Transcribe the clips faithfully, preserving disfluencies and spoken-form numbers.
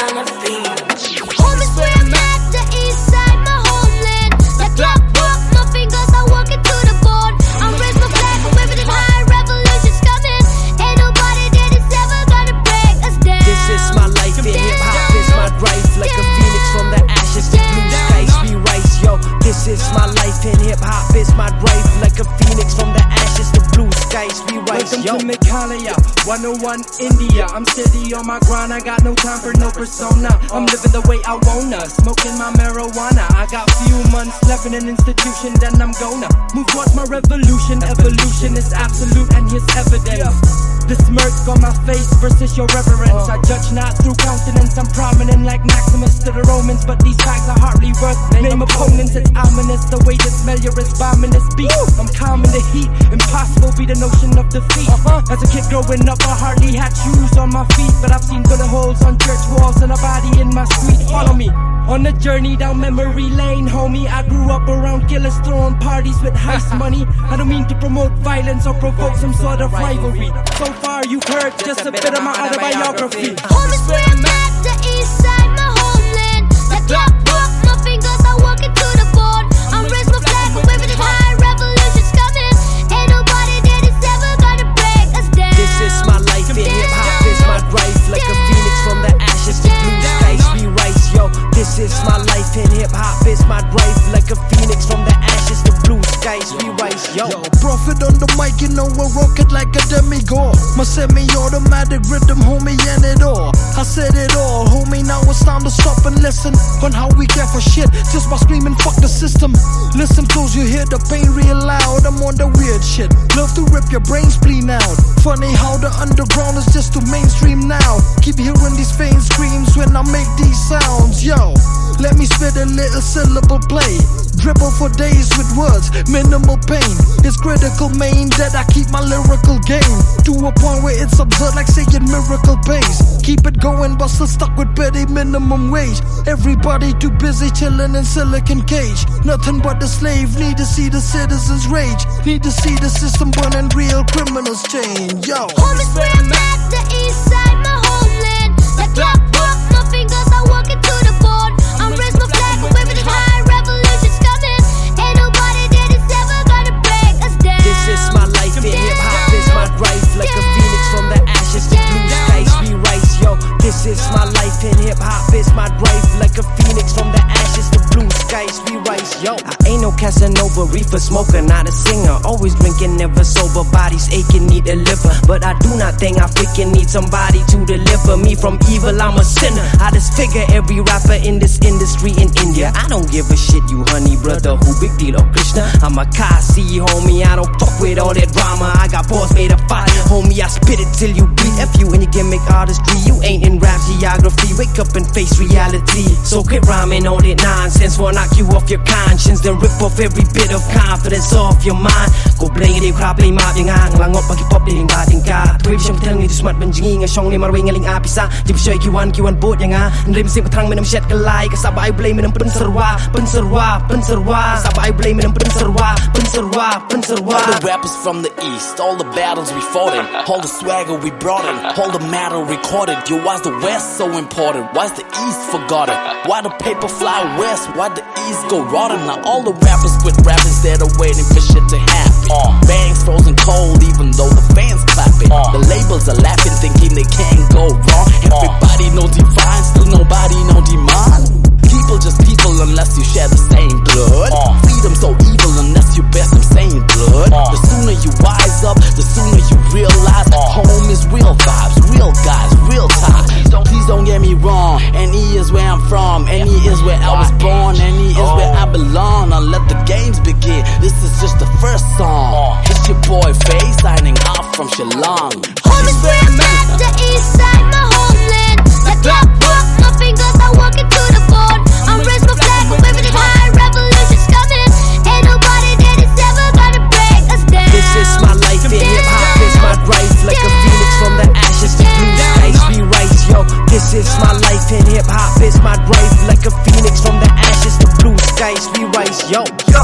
on a beam. Home is where I'm at, the east side, my homeland. Like clockwork, my fingers are working to the bone. I'm raised my flag, I'm waving it high, revolution's coming. Ain't nobody that is ever gonna break us down. This is my life in hip-hop, it's my drive. Like a phoenix from the ashes, the blue skies we rise, yo. This is my life in hip-hop, it's my drive. Like a phoenix from the ashes, the blue skies we rise, Welcome yo. to Meghalaya, one oh one India. I'm steady on my grind, I got no time for no persona. I'm living the way I wanna, smoking my marijuana. I got few months left in an institution, then I'm gonna move towards my revolution. Evolution is absolute and here's evidence. The smirk on my face versus your reverence. I judge not through countenance, I'm prominent like Maximus to the Romans. But these facts are hardly worth name opponents. It's ominous, the way they smell your is bombing this beat. I'm calm in the heat, impossible be the notion of defeat. As a kid growing up, I hardly had shoes on my feet, but I've seen bullet holes on church walls and a body in my street. Follow me on a journey down memory lane, homie. I grew up around killers throwing parties with heist money. I don't mean to promote violence or provoke some sort of rivalry. So far you've heard just a bit of my autobiography. Home is where I'm at, the east side, my homeland. Like clockwork, my fingers are working to the bone. I'm raised my flag, I'm waving it high, revolution's coming. Ain't nobody that is ever gonna break us down. This is my life in hip-hop, it's my drive. Like a phoenix from the ashes, the blue skies we rise, yo. This is my life in hip-hop, it's my drive. Like a phoenix from the ashes, the blue skies we rise, yo. Yo, prophet on the mic, you know I rock it like a demigod. My semi-automatic rhythm, homie, and it all. I said it all, homie, now it's time to stop and listen on how we get for shit, just by screaming fuck the system. Listen close, you hear the pain real loud. I'm on the weird shit, love to rip your brain spleen out. Funny how the underground is just too mainstream now. Keep hearing these faint screams when I make these sounds, yo. Let me spit a little syllable play, dribble for days with words, minimal pain. It's critical, main, that I keep my lyrical game to a point where it's absurd, like saying miracle pace. Keep it going, but still stuck with petty minimum wage. Everybody too busy chilling in silicon cage. Nothing but the slave, need to see the citizens rage. Need to see the system burn and real criminals change, yo. Home is where I'm at, the east side, my homeland. Like clockwork, my fingers are working to the bone. I'm raised my flag, I'm waving it high, revolution's coming. Ain't nobody that is ever gonna break us down. This is my life in hip-hop, it's my drive. Like a phoenix from the ashes, the blue skies we rise, yo. This is my life in hip-hop, it's my drive. Like a phoenix from the ashes, the blue skies we rise, yo. I ain't no Casanova, reefer smoker, not a singer. Always drinking, never sober, bodies aching, need a liver. But I do not think I freaking need somebody to deliver me from evil, I'm a sinner. I disfigure every rapper in this industry in India. I don't give a shit, you honey brother, who big deal or Krishna. I'm a Kasi, homie, I don't fuck with all that drama. I got balls made of fire, homie, I spit it till you bleed. F you and your gimmick artistry, you ain't in rap geography. Wake up and face reality, so quit rhyming all that nonsense. Will knock you off your conscience, then rip off every bit of confidence off your mind. Go play it, crap, play map, yung ang langot, pag-hip-hop, diling bating ka. Tuwib siyang tang ni Dusmat, banjingi nga siyong ni marwing aling apisa. Di ba siya ikiwan, kiwan boat, yung nga. Nrim sim patrang minam shet kalay, kasaba ay blame minam penserwa, penserwa, penserwa. Kasaba ay blame minam penserwa, penserwa, penserwa. All the rappers from the east, all the battles we fought in, all the swagger we brought in, all the matter recorded. Yo, why's the west so important? Why's the east forgotten? Why the paper fly west? Why the east go rotten? Now all the rappers quit rapping, instead of waiting for shit to happen. Uh, bangs frozen cold even though the fans clapping. Uh, the labels are laughing thinking they can't go wrong. Everybody know divine, still nobody know demand. People just people unless you share the same blood. Uh, Freedom so evil unless you bear some same blood. Uh, the sooner you wise up, the sooner you realize uh, home is real vibes, real guys, real ties. Please don't, please don't get me wrong. N E is where I'm from, N E is where I was born, N E is where I belong. Now let the games begin. This is just the first song. It's your boy Faye signing off from Shillong. Home is where I'm at, the east side, my homeland. Like clockwork, my fingers are working to the bone. I'm raised my flag, I'm waving it high, revolution's coming. Ain't nobody that is ever gonna break us down. This is my life in hip-hop, it's my drive. Like a phoenix from the ashes, the blue skies we rise, yo. This is my life in hip-hop, it's my drive. Like a phoenix from the ashes, the blue skies we rise, yo.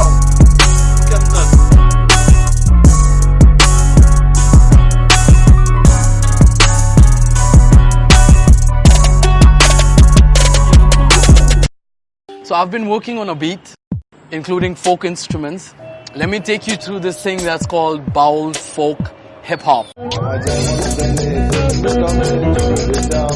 Yo. So I've been working on a beat, including folk instruments. Let me take you through this thing that's called baul folk hip hop.